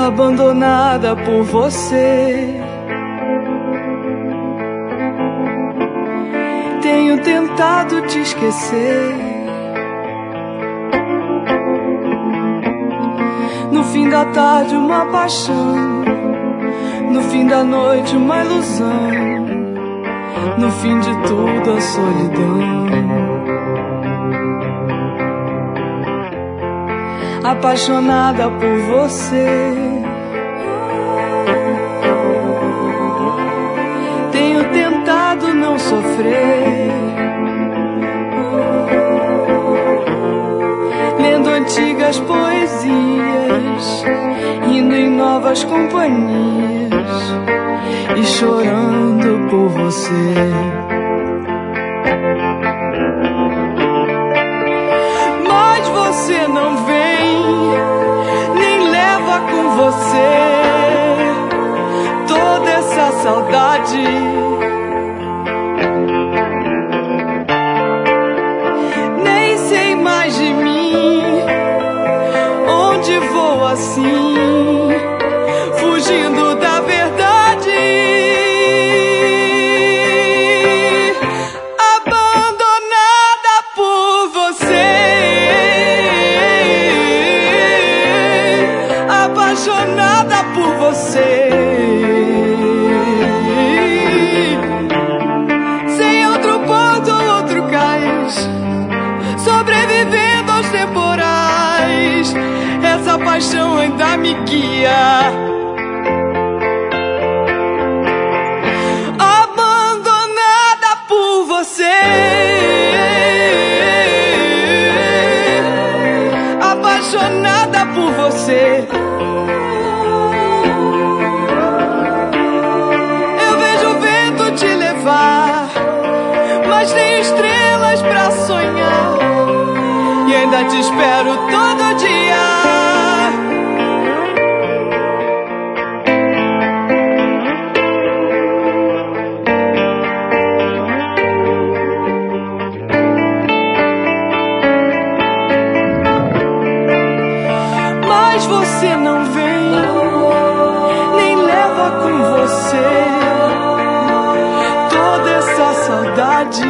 abandonada por você. Tenho tentado te esquecer. No fim da tarde uma paixão, no fim da noite uma ilusão, no fim de tudo a solidão. Apaixonada por você. Tenho tentado não sofrer, lendo antigas poesias, indo em novas companhias e chorando por você. Mas você não vem, nem leva com você toda essa saudade. Nem sei mais de mim, onde vou assim, fugindo da verdade. Abandonada por você, apaixonada por você. Sem outro ponto, outro cais, sobrevivendo aos temporais. Essa paixão ainda me guia. Abandonada por você, apaixonada por você. Eu vejo o vento te levar, mas tenho estrelas pra sonhar e ainda te espero todo dia. Mas você não vem, nem leva com você toda essa saudade.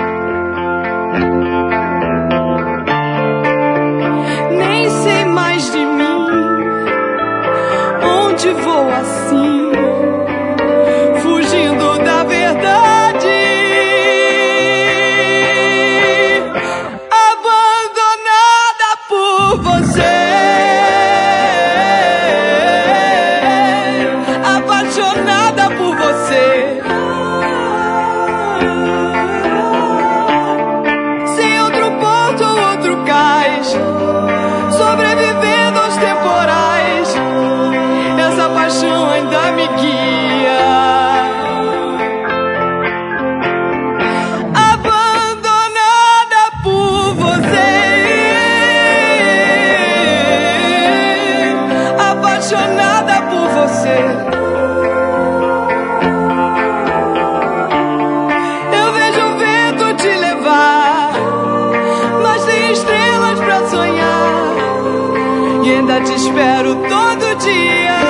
Nem sei mais de mim, onde vou assim, fugindo da verdade. Abandonada por você, apaixonada por você. Sem outro ponto, outro cais, sobrevivendo aos temporais. Essa paixão ainda me guia. Abandonada por você, apaixonada por você. Eu vejo o vento te levar, mas tem estrelas pra sonhar e ainda te espero todo dia.